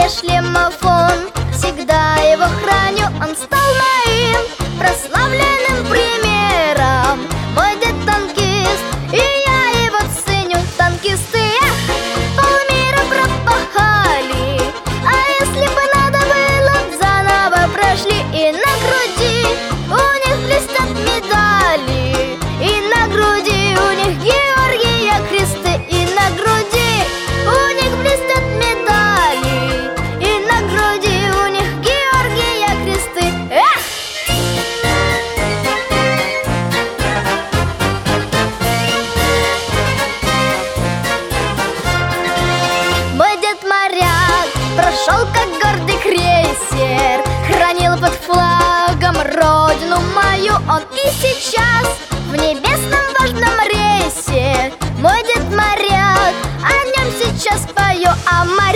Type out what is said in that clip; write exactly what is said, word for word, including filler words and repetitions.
мне шлемов он, всегда его храню. Он стал моим прославленным примером. Мой дед танкист, и я его ценю. Танкисты, эх, полмира пропахали, а если бы надо было, заново прошли. И на груди у них блестят медали, и на груди у них Георгия кресты, и на груди у них блестят медали, и на груди у них Георгия кресты. Эх! Мой дед моряк прошел как гордый крейсер, хранил под флагом родину мою. Он и сейчас в небесном важном рейсе. Мой дед моряк, о нем сейчас пою. А моряк